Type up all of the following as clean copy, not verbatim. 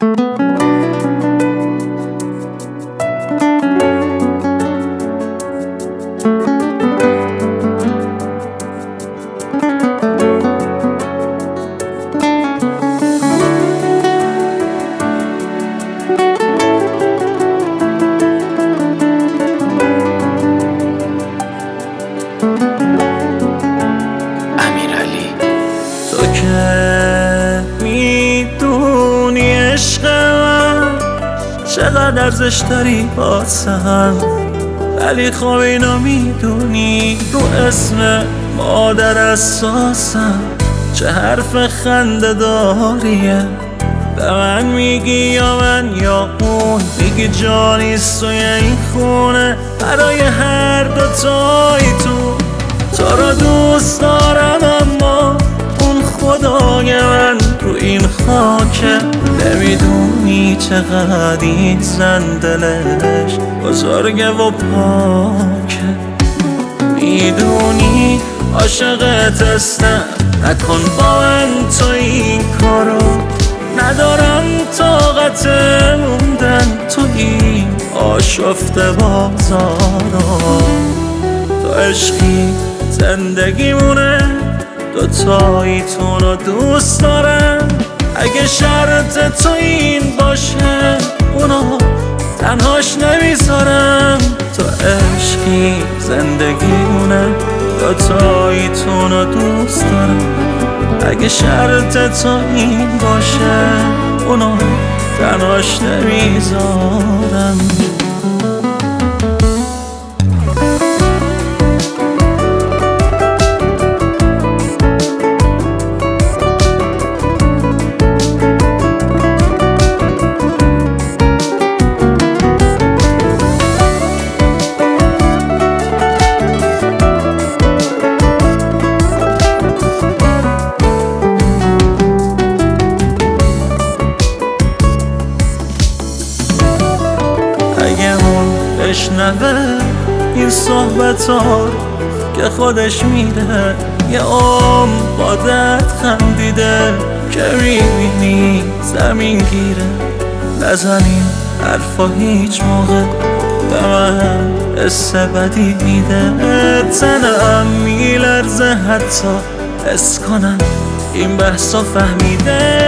تو که میدونی عشق من چقدر ارزش داری واسم، ولی خب اینو میدونی رو اسم مادر اساسم چه حرف خنده داریه. به من میگی یا من یا اون، میگی جانیست توی این خونه برای هر دوتای تو رو دوست دارم، اما اون خدای من رو این خاکه. نمیدونی چقدر این زن دلش بزرگه و پاکه، میدونی عاشقت هستم، نکن با من تو این کارو. ندارم طاقت موندن تو این آشفته بازارو. تو عشقی زندگیمونه، دوتاییتون رو دوست دارم. اگه شرط تو این باشه اونو تنهاش نمیذارم. تو عشقی زندگیمونه، دوتاییتون رو دوست دارم. اگه شرط تو این باشه اونو تنهاش نمیذارم. اگه اون بشنوه این صحبت ها که خودش میره، یه با درد خندیده که میبینی زمین گیره. نزنین حرفا هیچ موقع به من حس بدی میده. تنم میلرزه حتی حس کنم این بحثا فهمیده.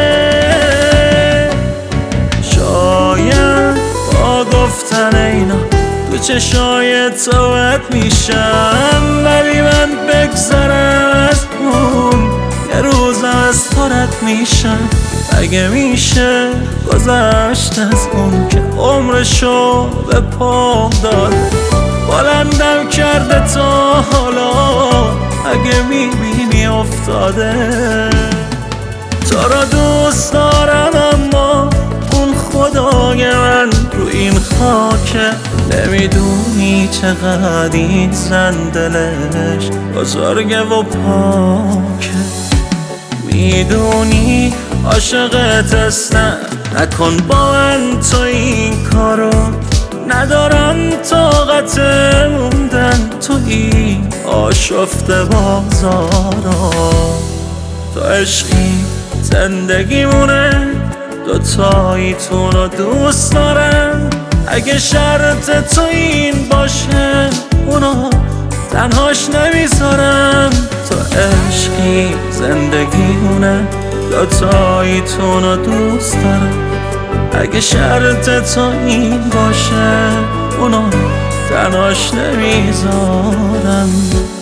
شاید با گفتن اینا تو چشای تو بد میشم، ولی من بگذرم از اون یه روزم از تو رد میشم. اگه میشه گذشت از اون که عمرشو به پام داد، بلندم کرده تا حالا. اگه میبینی افتاده تو را دوست دارم، اما اون خدای من رو این خاکه. نمیدونی چقدر این زن دلش بزرگه و پاکه، میدونی عاشقت هستم، نکن با من تو این کارو. ندارم طاقت موندن تو این آشفته بازارو. تو عشقی زندگیمونه، دوتاییتون رو دوست دارم. اگه شرط تو این باشه اونو تنهاش نمیذارم. تو عشقی زندگیمونه، دوتاییتون رو دوست دارم. اگه شرط تو این باشه اونو تنهاش نمیذارم.